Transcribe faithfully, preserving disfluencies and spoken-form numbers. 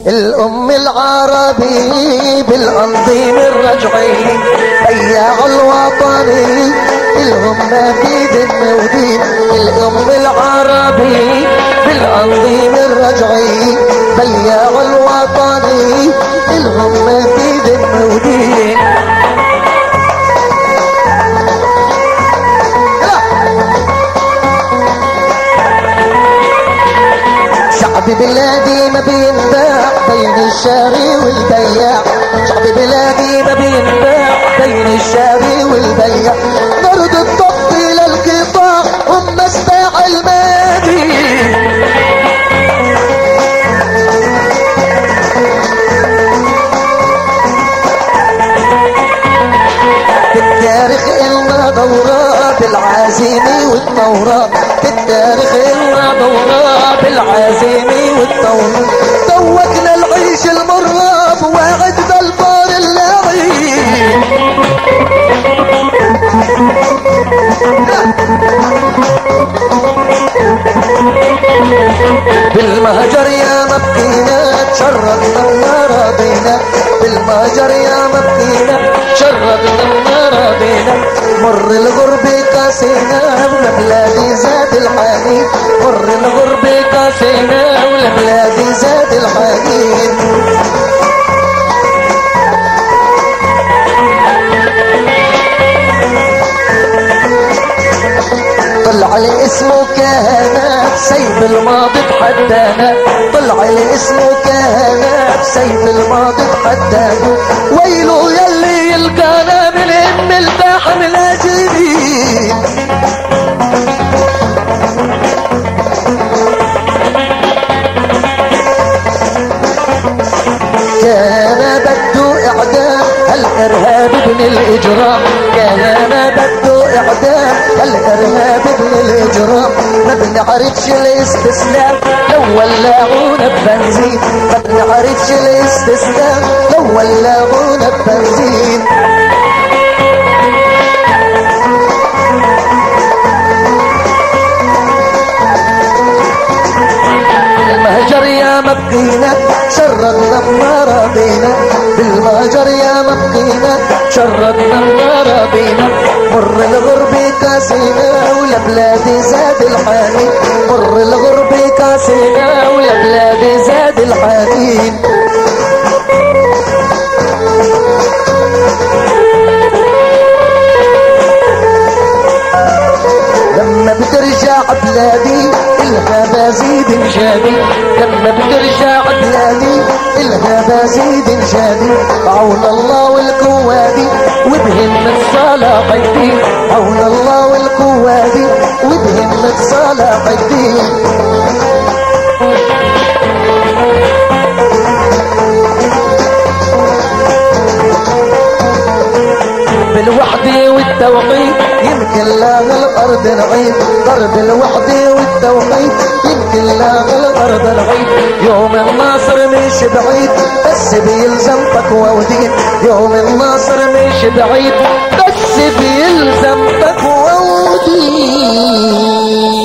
الأم العربي بالأنظيم الرجعي بياع الوطني الهم في دم ودين. الأم العربي بالأنظيم الرجعي بياع الوطني الهم في دم ودين. شعب بلادي ما بينباع بين الشاري والبياع. شعب بلادي ما بينباع بين الشاري والبياع. نرد الضبط الى القطاع هم اسباع المادي. في التاريخ إلنا دورة بالعزيمة والثورة. في التاريخ إلنا دورة بالعزيمة والثورة. ذوقنا العيش المرة بواعد بالبار اللعين. بالمهجر يا مبكينا تشردنا ما راضينا. بالمهجر يا مبكينا تشردنا ما راضينا. مر الغرب كاسينا ولبلادي زاد الحنين. مر الغرب كاسينا ولبلادي زاد الحنين. طلع لي اسمه كهنة سيف الماضي تحدانا. طلع لي اسمه كهنة سيف الماضي تحدانا. ويلو يلي يلقانا من ام الباحة من الاجرين. كان بده اعدام الارهاب ابن الاجرام. كان بده اعدام الارهاب ابن الاجرام. ما بنعرفش الاستسلام لو ولعونا ببنزين. ما بنعرفش الاستسلام لو ولعونا ببنزين. بالمهجر يا مبقينا شردنا ما راضينا. بالمهجر يا مبقينا شردنا ما راضينا. مر الغرب كاسينا ولبلادي زاد الحنين. مر الغرب كاسينا ولبلادي زاد الحنين. لما بترجع بلادي إلها بزيد جادي. لما بترجع بلادي إلها بزيد جادي. عون الله والكوادي وبهمة صلاح الدين. عون الله والكوادي وبهمة صلاح الدين. بالوحدة والتوحيد يمكن لا الأرض نعيد. ضرب الوحدة والتوحيد يمكن لا الأرض نعيد. يوم الناصر مش بعيد بس بيلزم تقوى ودين. يوم الناصر مش بعيد بس بيلزم تقوى ودين.